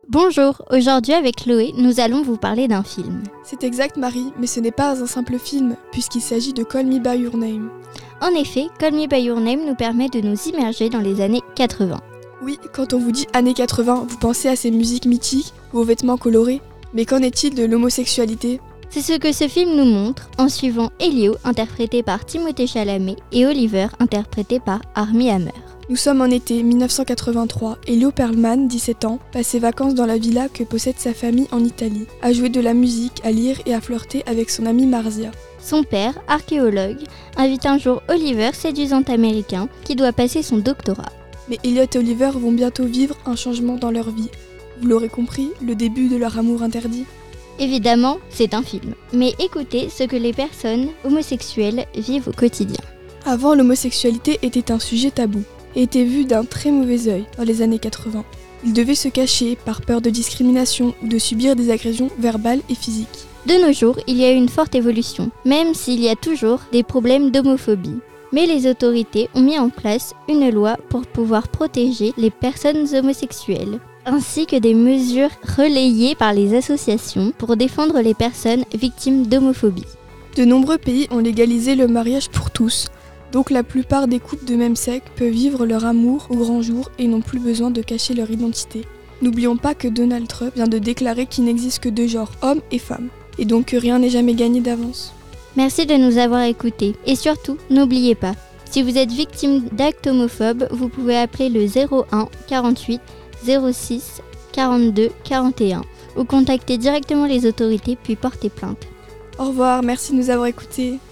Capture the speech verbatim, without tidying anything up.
Bonjour, aujourd'hui avec Chloé, nous allons vous parler d'un film. C'est exact Marie, mais ce n'est pas un simple film, puisqu'il s'agit de Call Me By Your Name. En effet, Call Me By Your Name nous permet de nous immerger dans les années quatre-vingts. Oui, quand on vous dit années quatre-vingts, vous pensez à ces musiques mythiques ou aux vêtements colorés. Mais qu'en est-il de l'homosexualité ? C'est ce que ce film nous montre en suivant Elio, interprété par Timothée Chalamet, et Oliver, interprété par Armie Hammer. Nous sommes en été dix-neuf cent quatre-vingt-trois et Leo Pearlman, dix-sept ans, passe ses vacances dans la villa que possède sa famille en Italie, à jouer de la musique, à lire et à flirter avec son amie Marzia. Son père, archéologue, invite un jour Oliver, séduisant américain, qui doit passer son doctorat. Mais Elliot et Oliver vont bientôt vivre un changement dans leur vie. Vous l'aurez compris, le début de leur amour interdit. Évidemment, c'est un film, mais écoutez ce que les personnes homosexuelles vivent au quotidien. Avant, l'homosexualité était un sujet tabou et était vu d'un très mauvais œil dans les années quatre-vingts. Ils devaient se cacher par peur de discrimination ou de subir des agressions verbales et physiques. De nos jours, il y a eu une forte évolution, même s'il y a toujours des problèmes d'homophobie. Mais les autorités ont mis en place une loi pour pouvoir protéger les personnes homosexuelles, ainsi que des mesures relayées par les associations pour défendre les personnes victimes d'homophobie. De nombreux pays ont légalisé le mariage pour tous. Donc la plupart des couples de même sexe peuvent vivre leur amour au grand jour et n'ont plus besoin de cacher leur identité. N'oublions pas que Donald Trump vient de déclarer qu'il n'existe que deux genres, hommes et femmes, et donc que rien n'est jamais gagné d'avance. Merci de nous avoir écoutés, et surtout, n'oubliez pas, si vous êtes victime d'actes homophobes, vous pouvez appeler le zéro un quarante-huit zéro six quarante-deux quarante et un ou contacter directement les autorités puis porter plainte. Au revoir, merci de nous avoir écoutés.